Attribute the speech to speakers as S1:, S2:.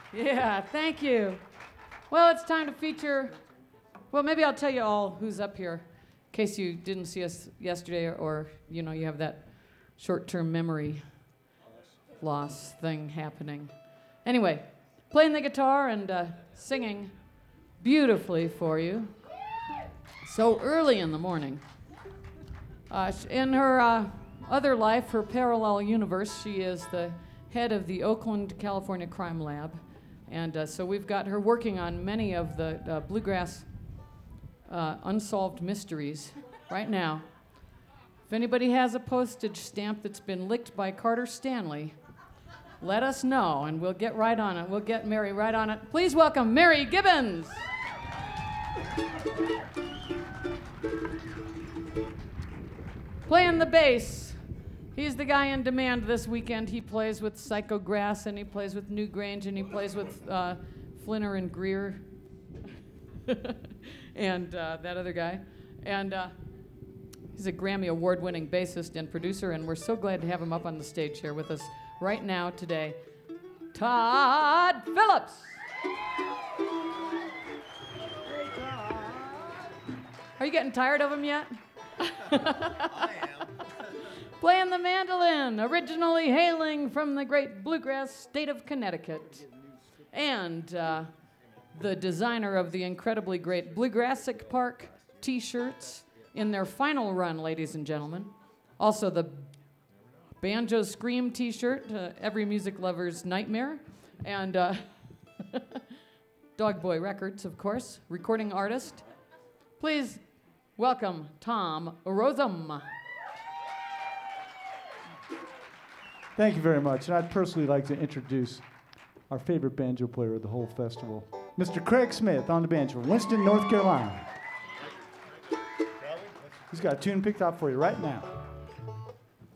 S1: Yeah, thank you. Well, it's time to feature. Well, maybe I'll tell you all who's up here, in case you didn't see us yesterday, or you have that short-term memory loss thing happening. Anyway, playing the guitar and singing beautifully for you, so early in the morning. In her other life, her parallel universe, she is the head of the Oakland, California Crime Lab. And so we've got her working on many of the bluegrass unsolved mysteries right now. If anybody has a postage stamp that's been licked by Carter Stanley, let us know, and we'll get right on it. We'll get Mary right on it. Please welcome Mary Gibbons. Playing the bass. He's the guy in demand this weekend. He plays with Psycho Grass, and he plays with Newgrange, and he plays with Flinner and Greer, and that other guy. And he's a Grammy Award-winning bassist and producer, and we're so glad to have him up on the stage here with us right now today. Todd Phillips. Are you getting tired of him yet?
S2: I am.
S1: Playing the mandolin, originally hailing from the great bluegrass state of Connecticut. And the designer of the incredibly great Bluegrassic Park t-shirts in their final run, ladies and gentlemen. Also the Banjo Scream t-shirt, every music lover's nightmare. And Dog Boy Records, of course, recording artist. Please welcome Tom Rotham.
S3: Thank you very much. And I'd personally like to introduce our favorite banjo player of the whole festival, Mr. Craig Smith on the banjo from Winston, North Carolina. He's got a tune picked out for you right now.